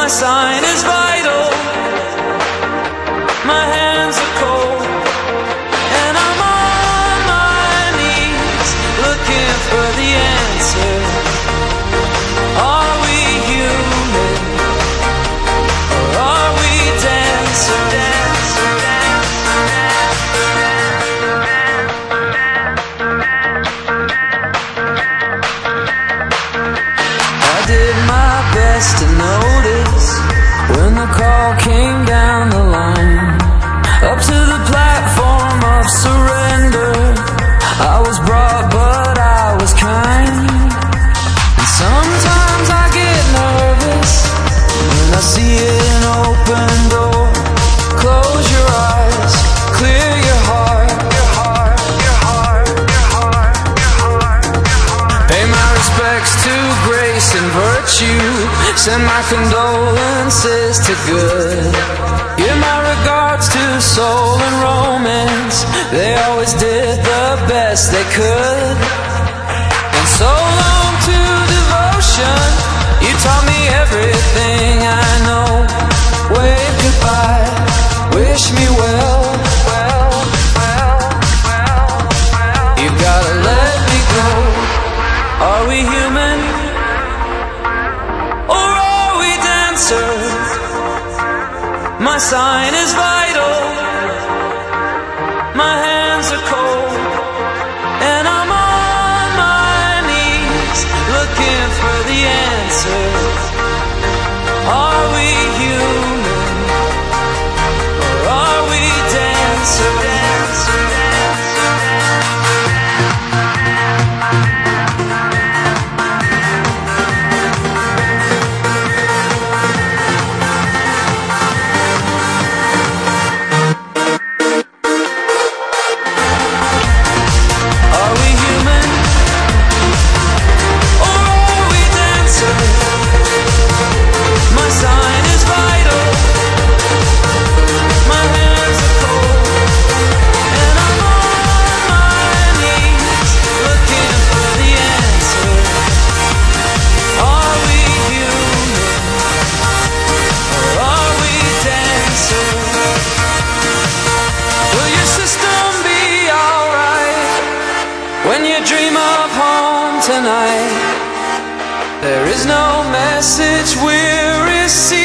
My sign is vital. My hands are cold, and I'm on my knees looking for the answer. Are we human, or are we dancer? I did my best to notice when the call came down the line, up to the platform of surrender. I was brought, but I was kind. And sometimes I get nervous when I see an open door. Close your eyes, clear your heart, your heart, your heart, your heart, your heart, your heart. Pay my respects to grace and virtue. Send my condolences to good. Give my regards to soul and romance. They always did the best they could. And so long to devotion. You taught me everything I know. Wave goodbye, wish me well, well, well, well, well. You gotta let me go. Are we human, or are we dancer? My sign is vital. My hands are cold, and I'm on my knees looking for the answer. Are we human, or are we dancer? Dancer, dancer, tonight? There is no message we're receiving.